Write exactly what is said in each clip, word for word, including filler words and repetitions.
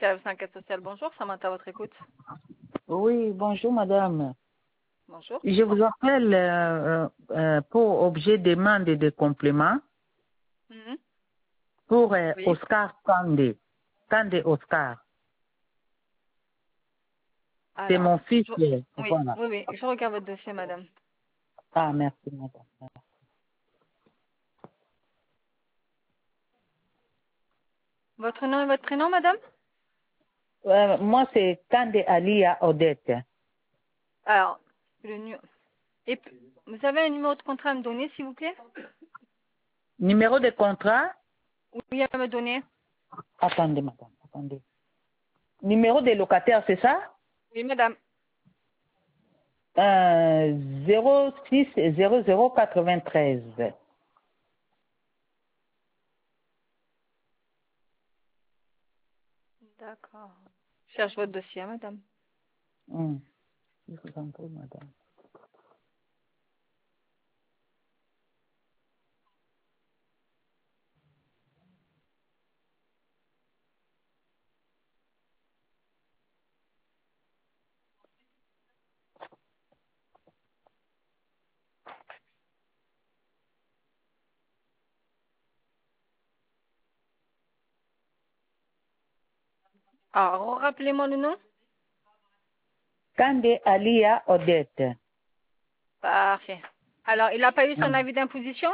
service enquête sociale, bonjour, Samantha à votre écoute. Oui, bonjour madame. Bonjour. Je vous appelle euh, euh, pour objet demande de complément Mhm. pour euh, Oui. Oscar Kandé. Kandé Oscar. C'est Alors, mon fils. je... euh, oui, Voilà. oui, oui, je regarde votre dossier, madame. Ah, merci madame. Votre nom et votre prénom, madame? Euh, moi, c'est Kandé Alia Odette. Alors, le nu... Et p- vous avez un numéro de contrat à me donner, s'il vous plaît? Numéro de contrat. Oui, à me donner. Attendez madame, attendez. Numéro de locataire, c'est ça? Oui, madame. euh, zéro six zéro zéro quatre-vingt-treize. D'accord. Je cherche votre dossier, madame. Hum. Je vous en prie, madame. Alors, rappelez-moi le nom. Kandé Alia Odette. Parfait. Alors, il n'a pas eu son Hum. avis d'imposition?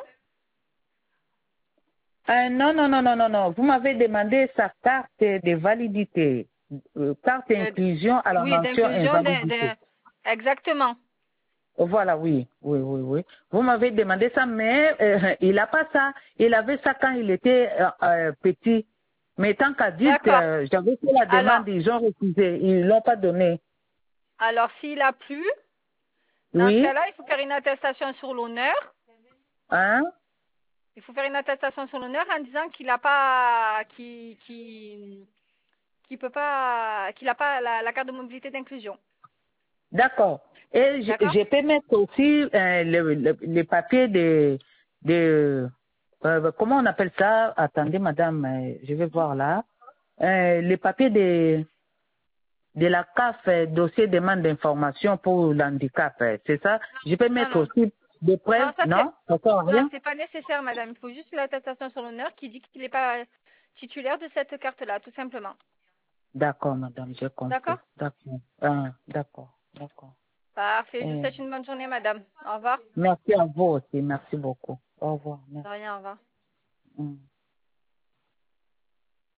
Euh, non, non, non, non, non, non. Vous m'avez demandé sa carte de validité. Euh, carte Euh, inclusion à la oui, mention d'inclusion d'un... invalidité. d'un- Exactement. Voilà, oui, oui, oui, oui. Vous m'avez demandé ça, mais euh, il n'a pas ça. Il avait ça quand il était euh, euh, petit. Mais tant qu'adulte, D'accord. euh, j'avais fait la Alors, demande, ils ont refusé. Ils ne l'ont pas donné. alors s'il a plu, dans ce Oui, cas-là, il faut faire une attestation sur l'honneur. hein? Il faut faire une attestation sur l'honneur en disant qu'il n'a pas, qu'il, qu'il, qu'il peut pas, qu'il n'a pas la, la carte de mobilité d'inclusion. D'accord. Et je, D'accord? je peux mettre aussi euh, le, le, les papiers de, de euh, comment on appelle ça? Attendez, madame, euh, je vais voir là. Euh, les papiers de, de la C A F, euh, dossier demande d'information pour l'handicap, euh, c'est ça? Je peux Non, mettre non, aussi des preuves? non, ça c'est, Non? Ça sert à non, rien? c'est pas nécessaire, madame. Il faut juste l'attestation sur l'honneur qui dit qu'il n'est pas titulaire de cette carte-là, tout simplement. D'accord, madame, j'ai D'accord? compris. D'accord. Ah, d'accord, d'accord. Parfait. Je vous Euh, souhaite une bonne journée, madame. Au revoir. merci à vous aussi. Merci beaucoup. Au revoir. De Merci. rien, au revoir. Mm.